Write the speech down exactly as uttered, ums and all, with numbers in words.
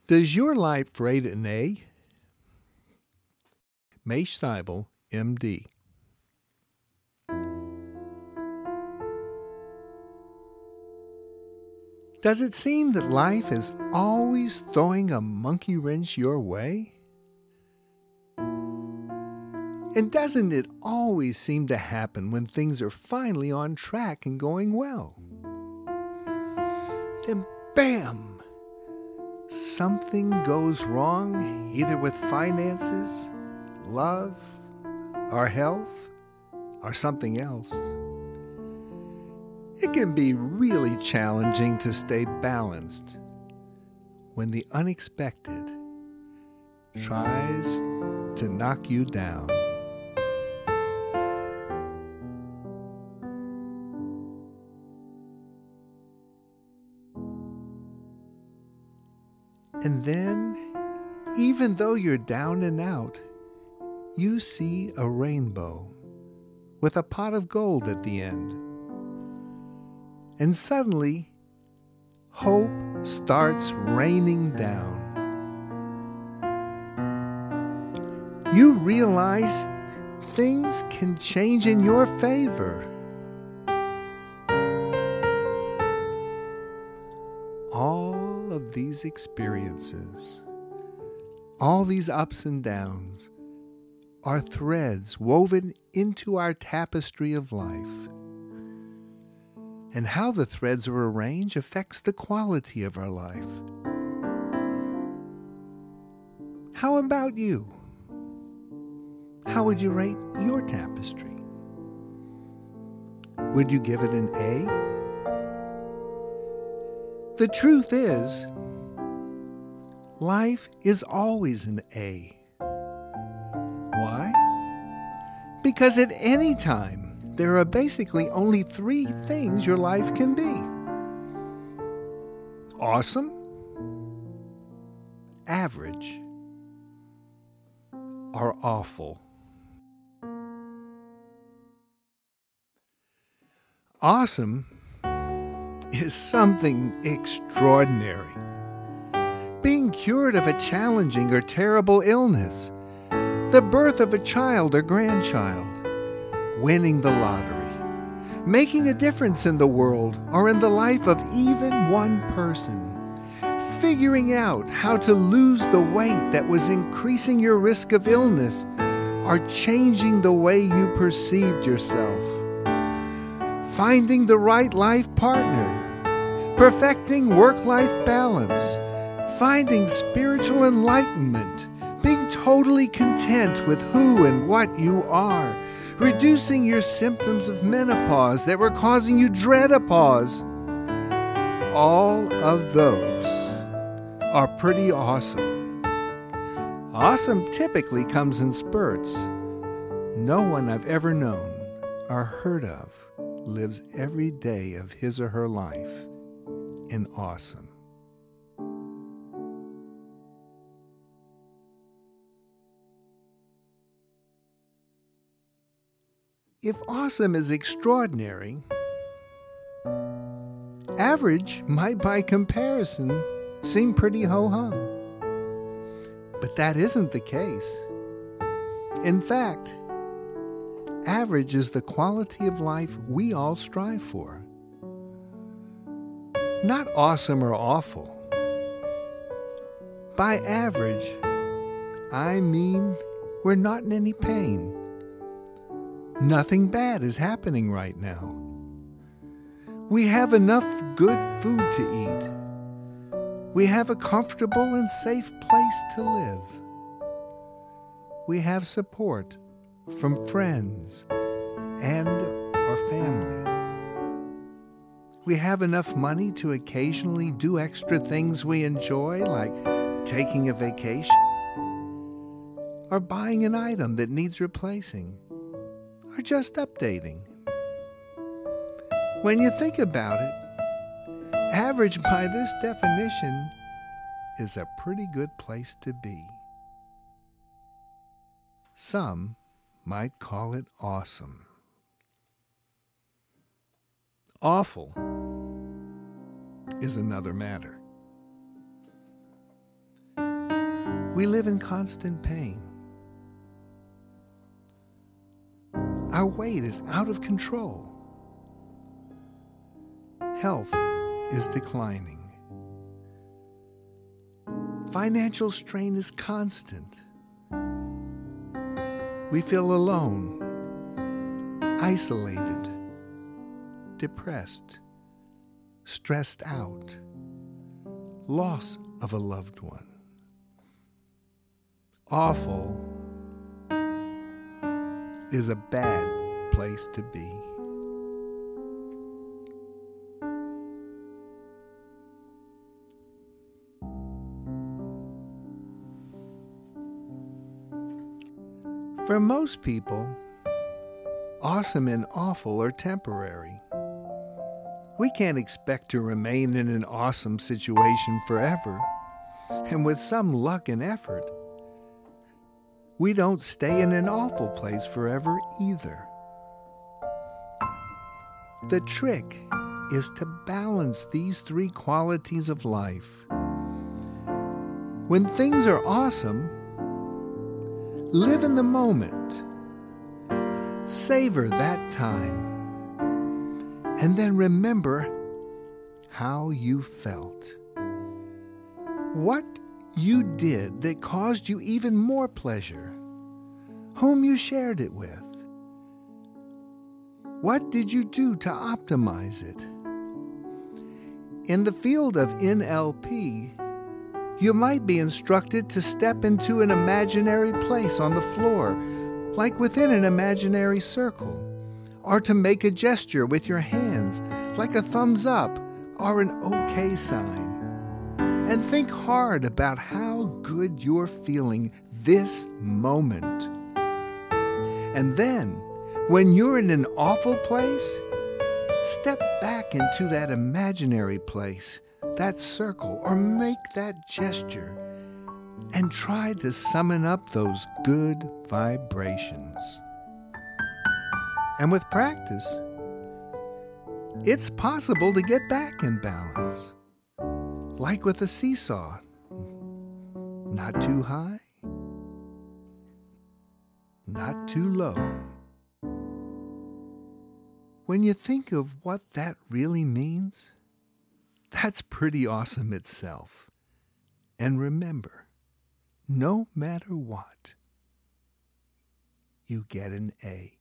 Does your life rate an A? Mesh Seibel, M D. Does it seem that life is always throwing a monkey wrench your way? And doesn't it always seem to happen when things are finally on track and going well? Then bam! Something goes wrong, either with finances, love, our health, or something else. It can be really challenging to stay balanced when the unexpected tries to knock you down. And then, even though you're down and out, you see a rainbow with a pot of gold at the end. And suddenly, hope starts raining down. You realize things can change in your favor. All of these experiences, all these ups and downs, are threads woven into our tapestry of life. And how the threads are arranged affects the quality of our life. How about you? How would you rate your tapestry? Would you give it an A? The truth is, life is always an A. Why? Because at any time, there are basically only three things your life can be: awesome, average, or awful. Awesome is something extraordinary. Being cured of a challenging or terrible illness, the birth of a child or grandchild, winning the lottery, making a difference in the world or in the life of even one person, figuring out how to lose the weight that was increasing your risk of illness or changing the way you perceived yourself, finding the right life partner, perfecting work-life balance, finding spiritual enlightenment, being totally content with who and what you are, reducing your symptoms of menopause that were causing you dreadopause. All of those are pretty awesome. Awesome typically comes in spurts. No one I've ever known or heard of lives every day of his or her life in awesome. If awesome is extraordinary, average might by comparison seem pretty ho-hum. But that isn't the case. In fact, average is the quality of life we all strive for. Not awesome or awful. By average, I mean we're not in any pain. Nothing bad is happening right now. We have enough good food to eat. We have a comfortable and safe place to live. We have support from friends and our family. We have enough money to occasionally do extra things we enjoy, like taking a vacation or buying an item that needs replacing, or just updating. When you think about it, average by this definition is a pretty good place to be. Some might call it awesome. Awful is another matter. we live in constant pain. Our weight is out of control. Health is declining. Financial strain is constant. We feel alone, isolated, depressed, stressed out, loss of a loved one. Awful is a bad place to be. For most people, awesome and awful are temporary. We can't expect to remain in an awesome situation forever, and with some luck and effort, we don't stay in an awful place forever either. The trick is to balance these three qualities of life. When things are awesome, live in the moment. Savor that time. And then remember how you felt. What you did that caused you even more pleasure. Whom you shared it with. What did you do to optimize it? In the field of N L P, you might be instructed to step into an imaginary place on the floor, like within an imaginary circle, or to make a gesture with your hands, like a thumbs up or an OK sign. And think hard about how good you're feeling this moment. And then, when you're in an awful place, step back into that imaginary place, that circle, or make that gesture, and try to summon up those good vibrations. And with practice, it's possible to get back in balance. Like with a seesaw, not too high, not too low. When you think of what that really means, that's pretty awesome itself. And remember, no matter what, you get an A.